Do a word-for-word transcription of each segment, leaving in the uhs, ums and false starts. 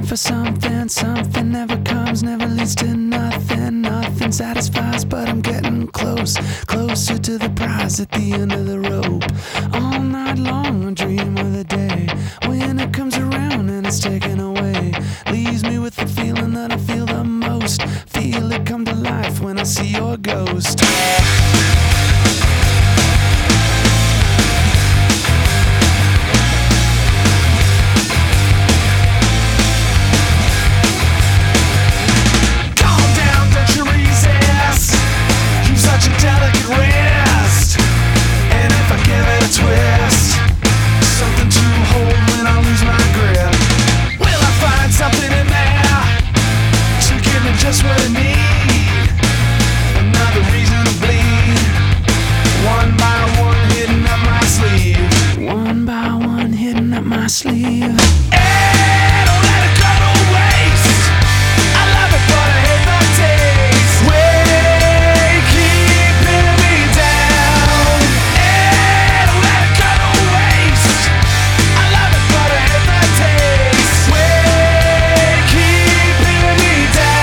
for something, something never comes, never leads to nothing. Nothing satisfies, but I'm getting close, closer to the prize at the end of the rope. All night long I dream of the day when it comes around and it's taken away. Leaves me with the feeling that I feel the most. Feel it come to life when I see your ghost. Just what I need, another reason to bleed. One by one hitting up my sleeve. One by one hitting up my sleeve. Hey, don't let it go to waste. I love it, but I hate the taste. Way keeping me down. Hey, don't let it go to waste. I love it, but I hate the taste. Way keeping me down.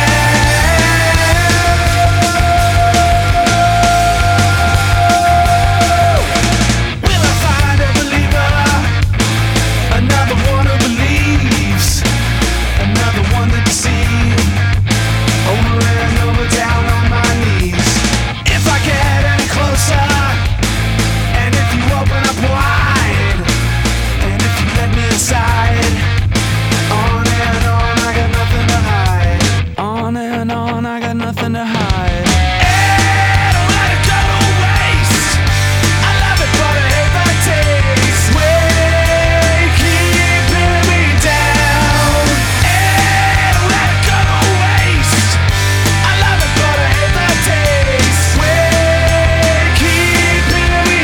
Nothing to hide. Hey, don't let it go to waste. I love it, but I hate the taste. Way keeping me down. Hey, don't let it go to waste. I love it, but I hate the taste. Way keeping me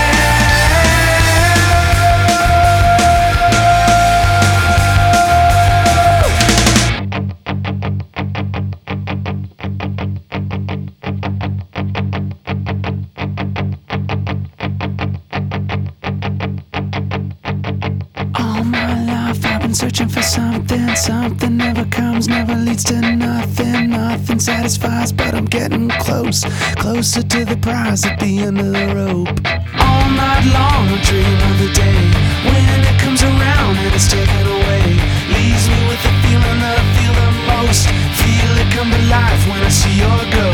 searching for something, something never comes, never leads to nothing. Nothing satisfies, but I'm getting close, closer to the prize at the end of the rope. All night long I dream of the day when it comes around and it's taken away. Leaves me with the feeling that I feel the most. Feel it come to life when I see your ghost.